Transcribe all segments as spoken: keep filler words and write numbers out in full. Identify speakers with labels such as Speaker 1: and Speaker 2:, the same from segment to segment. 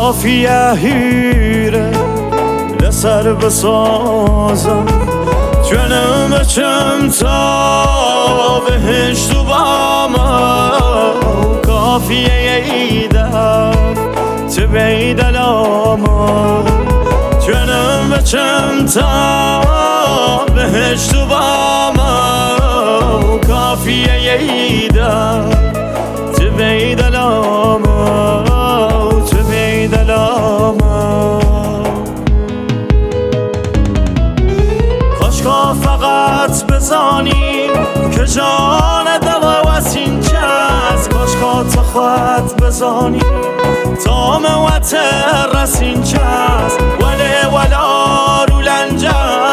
Speaker 1: کافیه هیره لسر بسازم جنم بچم تا بهشت و بامه کافیه ایدف تبعی دلامه جنم بچم تا بهشت و بامه کافیه ایدف تبعی دلامه تبعی دلامه کاشکا فقط بزانی که جان دل وسین چست کاشکا تا خواهد بزانی تا موتر رسین چست ولی ولا رو لنجه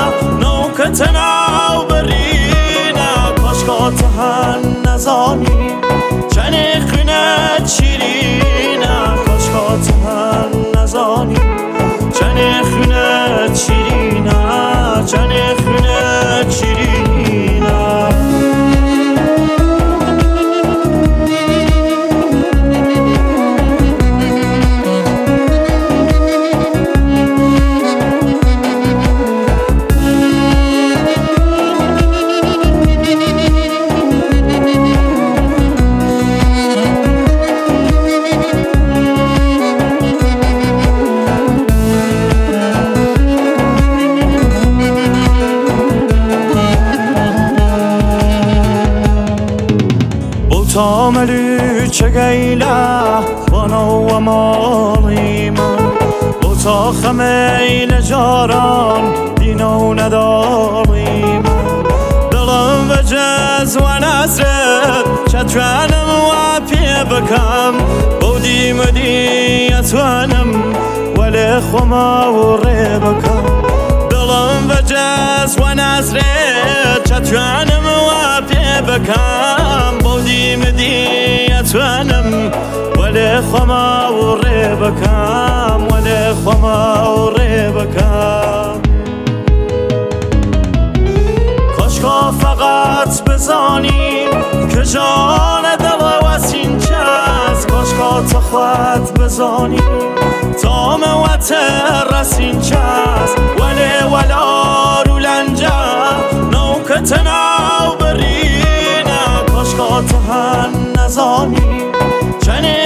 Speaker 1: نوکتنا برینه کاشکا تا هن نزانی چنی خونه چیرینه کاشکا تا هن نزانی چنی خونه چیرینه چنی خونه چیرینه تاملو چگیله بانو و مالیما بوتا خمیل جاران دینو نداریم دلم و جز و نزرد چترانم و پی بکم بودی مدی اتوانم ولی خما و ری بکم دلم و جز و نزرد چترانم و پی بکم بودی مدی اتوانم ولی خما و ری بکم ولی خما و ری بکم کاشکا فقط بزانی که جان دل وسین چست کاشکا تا خواهد بزانی تا موتر رسین چست ولی ولا رو لنجه نوکتنا برینه کاشکا تا هن نزانی چنی